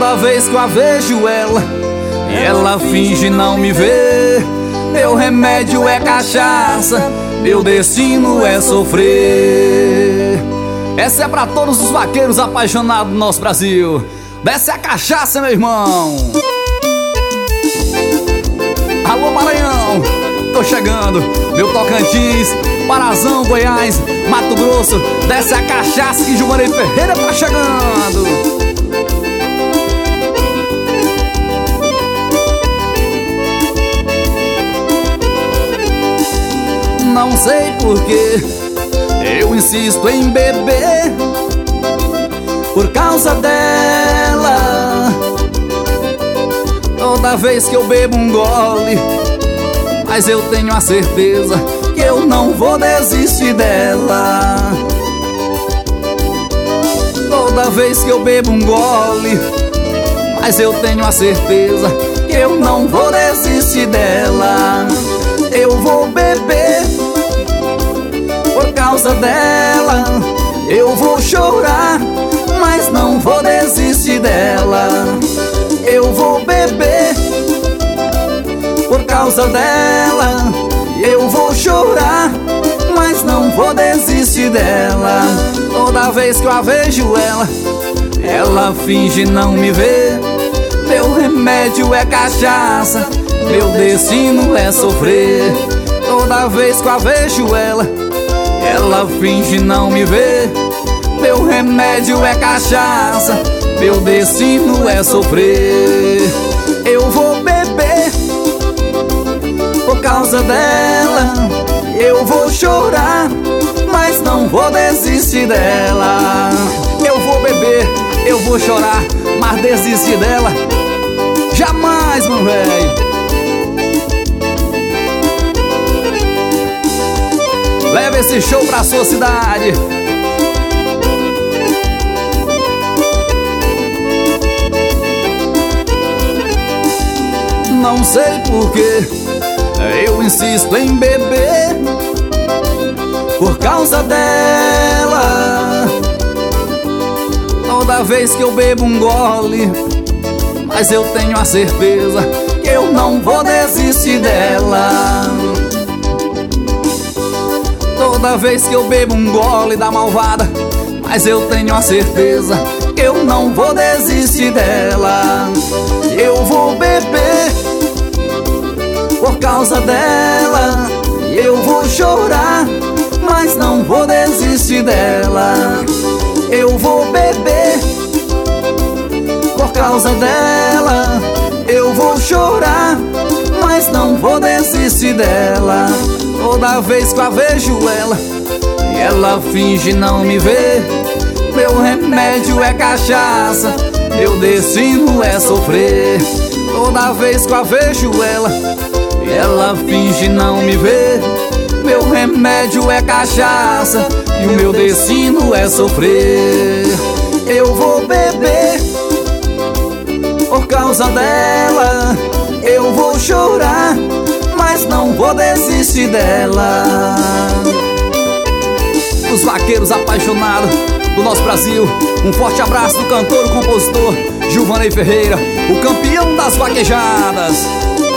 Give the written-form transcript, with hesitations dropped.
Toda vez que eu a vejo ela finge não me ver. Meu remédio é cachaça, meu destino é sofrer. Essa é pra todos os vaqueiros apaixonados do nosso Brasil. Desce a cachaça, meu irmão. Alô, Maranhão, tô chegando. Meu Tocantins, Parazão, Goiás, Mato Grosso. Desce a cachaça que Gilvanei Ferreira tá chegando. Não sei porquê eu insisto em beber por causa dela. Toda vez que eu bebo um gole, mas eu tenho a certeza que eu não vou desistir dela. Toda vez que eu bebo um gole, mas eu tenho a certeza que eu não vou desistir dela. Eu vou beber por causa dela, eu vou chorar, mas não vou desistir dela. Eu vou beber por causa dela, eu vou chorar, mas não vou desistir dela. Toda vez que eu a vejo ela finge não me ver. Meu remédio é cachaça, meu destino é sofrer. Toda vez que eu a vejo ela finge não me ver. Meu remédio é cachaça, meu destino é sofrer. Eu vou beber por causa dela, eu vou chorar, mas não vou desistir dela. Eu vou beber, eu vou chorar, mas desistir dela jamais, meu velho. Leva esse show pra sua cidade. Não sei porquê eu insisto em beber por causa dela. Toda vez que eu bebo um gole, mas eu tenho a certeza que eu não vou desistir dela. Toda vez que eu bebo um gole da malvada, mas eu tenho a certeza que eu não vou desistir dela. Eu vou beber por causa dela, eu vou chorar, mas não vou desistir dela. Eu vou beber por causa dela, eu vou chorar, mas não vou desistir dela. Toda vez que eu a vejo ela finge não me ver. Meu remédio é cachaça, meu destino é sofrer. Toda vez que eu a vejo ela finge não me ver. Meu remédio é cachaça e o meu destino é sofrer. Eu vou beber por causa dela, eu vou chorar, mas não vou desistir dela. Os vaqueiros apaixonados do nosso Brasil, um forte abraço do cantor e compositor Gilvanei Ferreira, o campeão das vaquejadas.